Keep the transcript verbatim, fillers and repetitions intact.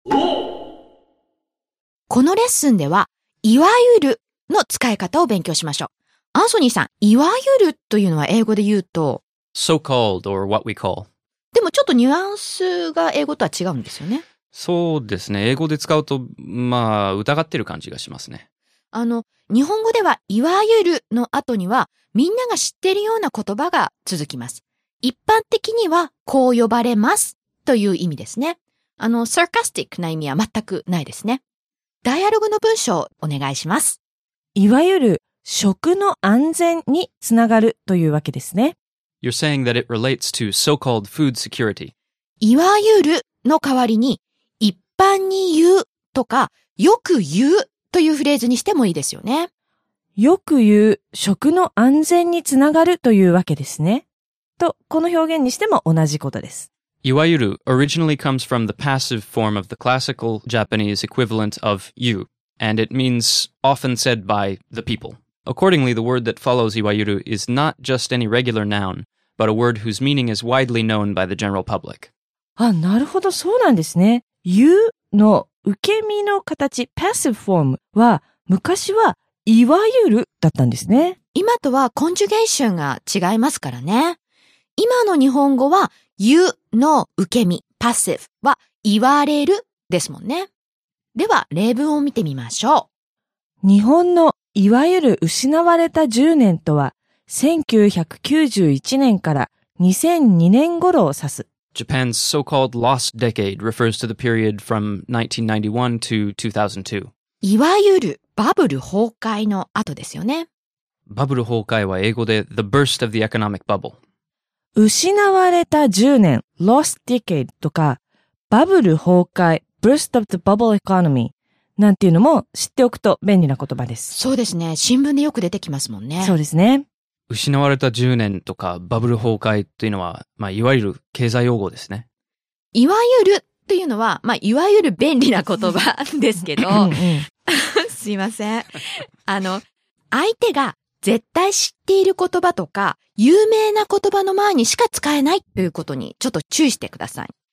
このレッスンでは、いわゆるの使い方を勉強しましょう。アンソニーさん、いわゆるというのは英語で言うと、 so-called or what we call。 でもちょっとニュアンスが英語とは違うんですよね。 そうですね。英語で使うと、まあ、疑ってる感じがしますね。 あの、日本語では、いわゆるの後には、みんなが知っているような言葉が続きます。一般的には、こう呼ばれますという意味ですね。あの、sarcastic な意味は全くないですね。ダイアログの文章をお願いします。 いわゆる食の安全につながるというわけですね。 You're saying that it relates to so-called food security. いわゆるの代わりに、一般に言うとか、よく言うというフレーズにしてもいいですよね。 よく言う食の安全につながるというわけですね。と、この表現にしても同じことです。 いわゆる originally comes from the passive form of the classical Japanese equivalent of you, and it means often said by the people. Accordingly, the word that follows いわゆる is not just any regular noun, but a word whose meaning is widely known by the general public. あ、なるほど、そうなんですね。言うの受け身の形、passive form は昔はいわゆるだったんですね。 今とはコンジュゲーションが違いますからね。今の日本語は言うの受け身、passive は言われるですもんね。では例文を見てみましょう。日本のいわゆる失われたじゅうねんとはせんきゅうひゃくきゅうじゅういちねんからにせんにねん頃を指す。 Japan's so-called lost decade refers to the period from nineteen ninety-one to two thousand two. いわゆるバブル崩壊の後ですよね。 バブル崩壊は英語で the burst of the economic bubble。 失われたじゅうねん lost decade とかバブル崩壊 burst of the bubble economy なんていうのも知っておくと便利な言葉です。 そうですね。新聞でよく出てきますもんね。 そうですね。 失われたじゅうねんとかバブル崩壊っていうのは、まあ、いわゆる経済用語ですね。 いわゆるっていうのは、まあ、いわゆる便利な言葉ですけど、 うんうん、 すいません。あの、相手が絶対知っている言葉とか、有名な言葉の前にしか使えないということにちょっと注意してください。